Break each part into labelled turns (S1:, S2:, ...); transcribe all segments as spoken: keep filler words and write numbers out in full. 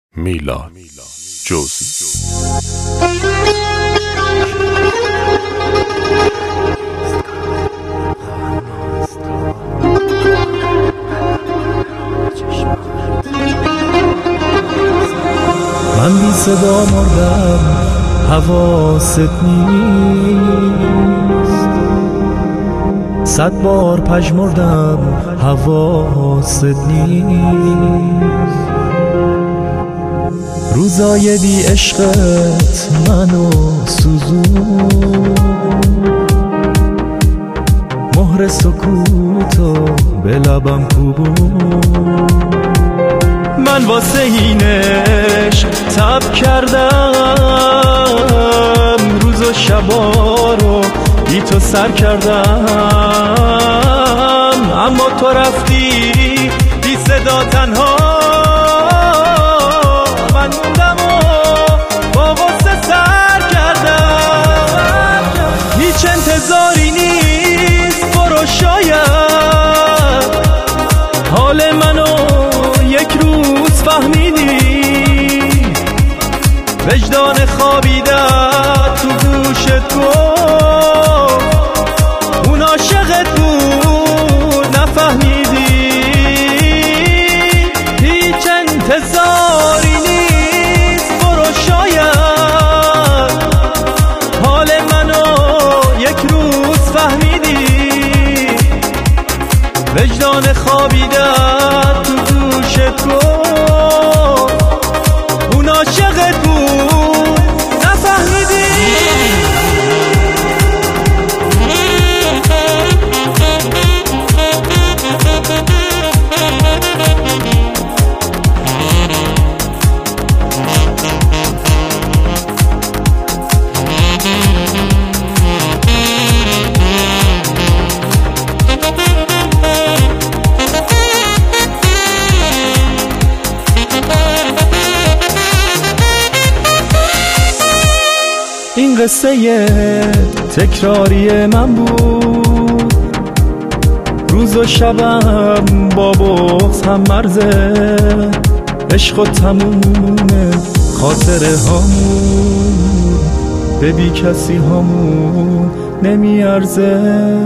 S1: میلاد جزئی.
S2: من بی صدا مردم، حواست نیست. صد بار پژمردم، حواست نیست. روزای بی عشقت منو سوزون، مهر سکوتو به لبم کوبون. من واسه این عشق تب کردم، روز و شبا رو بی تو سر کردم. اما تو رفتی بی صدا تنها، من موندم و با غصه سر کردم. هیچ انتظاری نیست، برو شاید حال منو یک روز فهمیدی. وجدان خوابیده تو گوشت گفت اون عاشقت بود، نفهمیدی. هیچ انتظاری نیست، برو شاید حال منو یک روز فهمیدی. وجدان خوابیده تو گوشت گفت اون عاشقت بود، نفهمیدی. این قصه تکراری من بود، روز و شبم با بغض هم مرزه. عشق و تمومه خاطره هامون، به بی کسی هامون نمیارزه.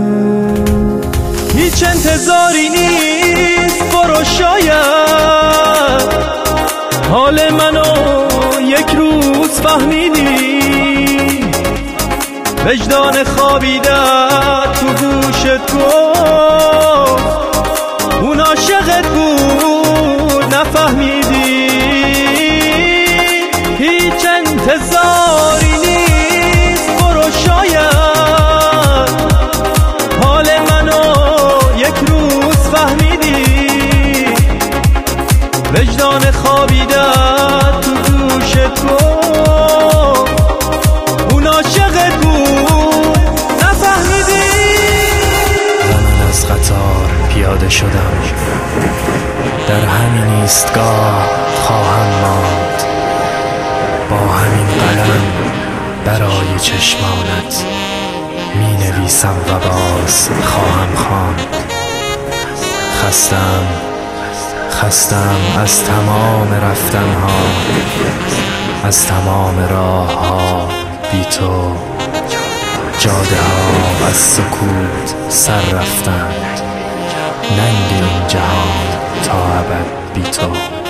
S2: هیچ انتظاری نیست، برو شاید حال منو یک روز فهمیدی. وجدان خوابیده تو گوشت گفت اون عاشقت بود، نفهمیدی. هیچ انتظاری نیست، برو شاید حال منو یک روز فهمیدی. وجدان خوابیده تو گوشت گفت اون عاشقت بود، نفهمیدی.
S3: من از قطار پیاده شدم، در همین ایستگاه خواهم ماند. با همین قلم برای چشمانت می نویسم و باز خواهم خواند. خستم خستم از تمام رفتنها، از تمام راه ها بی تو. جاده ها از سکوت سر رفتند، ننگ این جهان تا ابد بی تو.